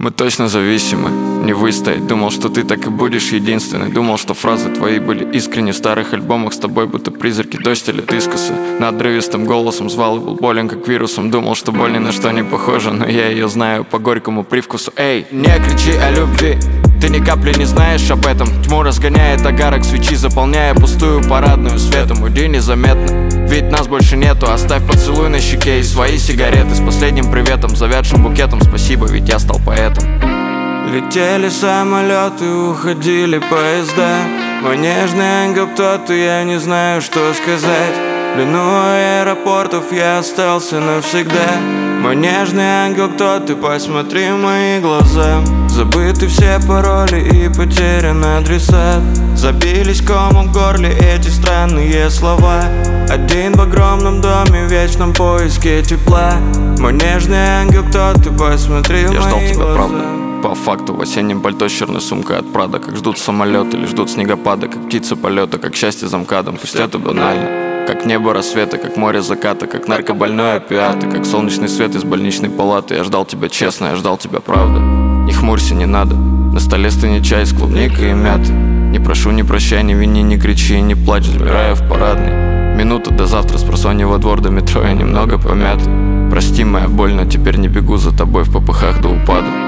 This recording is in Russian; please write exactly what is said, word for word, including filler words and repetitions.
Мы точно зависимы, не выстоять. Думал, что ты так и будешь единственной. Думал, что фразы твои были искренни. В старых альбомах с тобой будто призраки. Дождь или искоса. Над отрывистым голосом звал и был болен как вирусом. Думал, что боль ни на что не похожа, но я ее знаю по горькому привкусу. Эй, не кричи о любви, ты ни капли не знаешь об этом. Тьму разгоняет огарок свечи, заполняя пустую парадную светом. Уйди незаметно, ведь нас больше нету. Оставь поцелуй на щеке и свои сигареты с последним приветом, завядшим букетом. Спасибо, ведь я стал поэтом. Летели самолеты, уходили поезда. Мой нежный ангел, кто ты, я не знаю, что сказать. В плену аэропортов я остался навсегда. Мой нежный ангел, кто ты, посмотри в мои глаза. Забыты все пароли и потерян адресат. Забились комом в горле эти странные слова. Один в огромном доме в вечном поиске тепла. Мой нежный ангел, кто ты, посмотри в Я мои ждал тебя, глаза. правда. По факту в осеннем пальто с черной сумкой от Прада. Как ждут самолеты или ждут снегопада. Как птица полета, как счастье за МКАДом. Пусть это банально. Как небо рассвета, как море заката. Как наркобольной опиаты. Как солнечный свет из больничной палаты. Я ждал тебя честно, я ждал тебя, правда. Не хмурься, не надо. На столе стынет чай с клубникой и мятой. Не прошу, не прощай, не вини, не кричи, не плачь. Забираю в парадный. Минута до завтра, спросонья во двор до метро. Я немного помят. Прости, моя боль, но теперь не бегу за тобой в попыхах до упаду.